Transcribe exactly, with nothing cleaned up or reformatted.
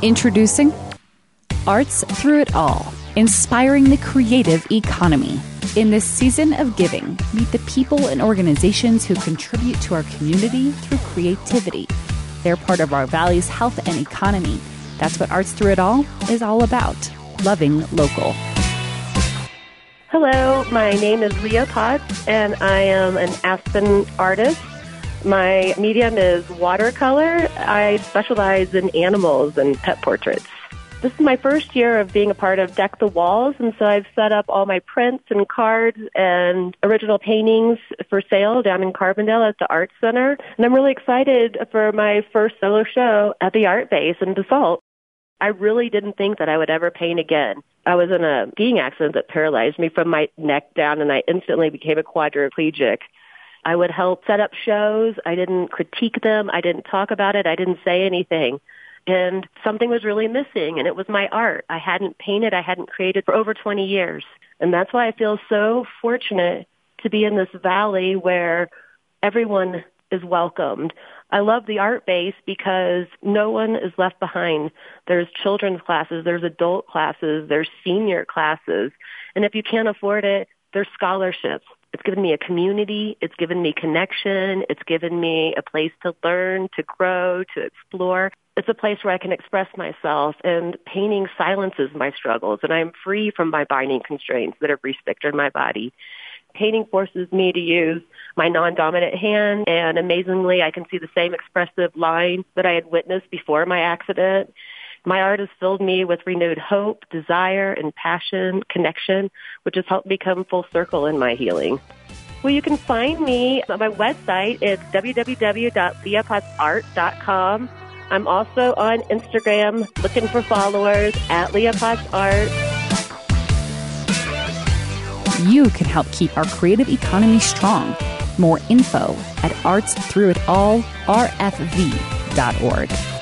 Introducing Arts Through It All, inspiring the creative economy. In this season of giving, meet the people and organizations who contribute to our community through creativity. They're part of our values, health, and economy. That's what Arts Through It All is all about. Loving local. Hello, my name is Leah Potts, and I am an Aspen artist. My medium is watercolor. I specialize in animals and pet portraits. This is my first year of being a part of Deck the Walls, and so I've set up all my prints and cards and original paintings for sale down in Carbondale at the Arts Center. And I'm really excited for my first solo show at the Art Base in Basalt. I really didn't think that I would ever paint again. I was in a skiing accident that paralyzed me from my neck down, and I instantly became a quadriplegic. I would help set up shows. I didn't critique them. I didn't talk about it. I didn't say anything. And something was really missing, and it was my art. I hadn't painted. I hadn't created for over twenty years. And that's why I feel so fortunate to be in this valley where everyone is welcomed. I love the Art Base because no one is left behind. There's children's classes, there's adult classes, there's senior classes. And if you can't afford it, there's scholarships. It's given me a community. It's given me connection. It's given me a place to learn, to grow, to explore. It's a place where I can express myself, and painting silences my struggles, and I'm free from my binding constraints that have restricted my body. Painting forces me to use my non-dominant hand, and amazingly, I can see the same expressive line that I had witnessed before my accident. My art has filled me with renewed hope, desire, and passion, connection, which has helped me come full circle in my healing. Well, you can find me on my website. It's w w w dot leah potts art dot com. I'm also on Instagram looking for followers at Leah Potts Art. You can help keep our creative economy strong. More info at arts through it all r f v dot org.